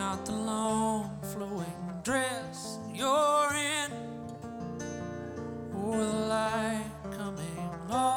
not the long flowing dress you're in, or the light coming